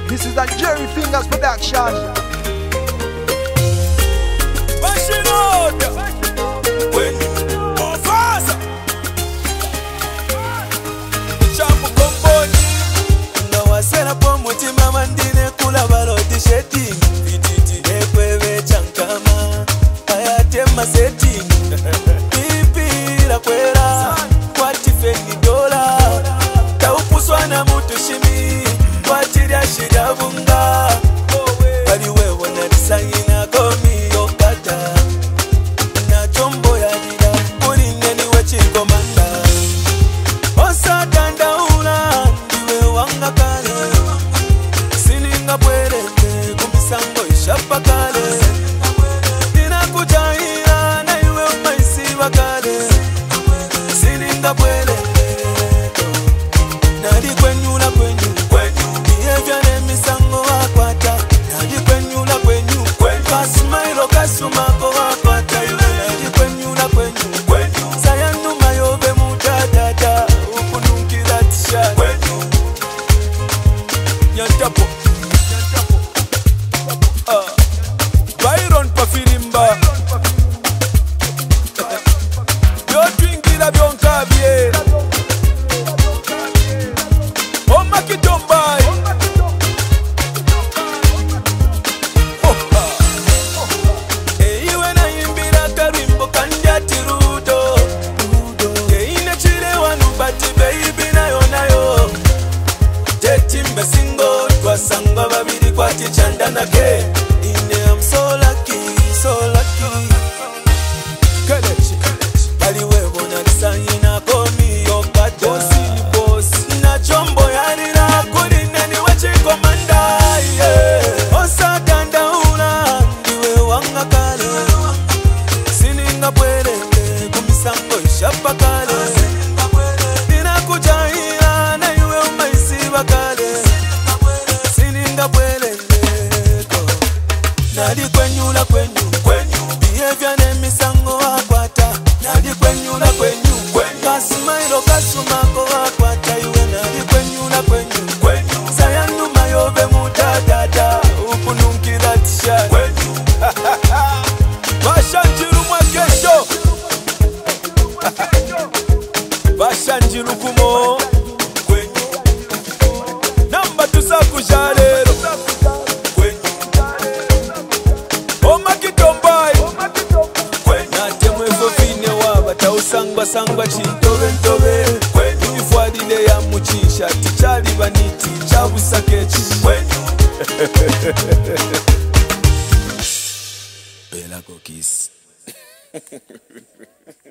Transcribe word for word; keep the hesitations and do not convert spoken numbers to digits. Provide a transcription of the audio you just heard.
This is a Jerry Fingers production. Nawasera po mutima mandine kula baloti sheti Vititi ekwewe chankama ayatema seti Pipi la kwera kwati feni dola Taupuswa na mutu shimi kwati ya shida bunga Kaliwe wana disangina komi yokata Na chombo ya dida uningeni wachiko manda Osa tanda una ndiwe wanga kale Sininga pwereke kumisango ishapa kale Nina kujahira na iwe umaisi wakale Sininga pwereke Nadi kwenyula kwenyu Behavior ne misango wakwata Nadi kwenyula kwenyu Kasimairo kasumako wakwata Nadi kwenyula kwenyu Sayanu mayobe mutadada Ukunukira tishani Nyantapo uh, Byron Pafirimba Yo twingira byonkabye Oma kitombai Eiwe na imbira karimbo kanjati rudo Keine chile wanu bati baby nayo nayo Jetimbe singo twasanga babiri kwati chandana ke Ine I'm so lucky, so lucky Kelechi, kaliwe bona disayina komi yokata Bosi ni bosi Na chombo yanina kurine ni wachiko mandai yeah. Osa tanda una ndiwe wanga kale Sininga pwereke kumisango ishapa kale Nina kujahira na iwe umaisi wakale Sininga pwereke Nadi kwenyula kwenyu Behavior ne misango wakwata Nadi kwenyula kwenyu Kasimairo kasumako wakwata Iwe nadi kwenyula kwenyu Sayanu mayobe mutadada Ukunukira tishani Bashanjiru mwakesho Bashanjiru kumo Namba tusakujalero Oma kitombai Natemwe fofine waba Tausangwa sangwa chintobe ntobe Ifwadile ya muchisha Tichali baniti Chabusa kechi Bela kokis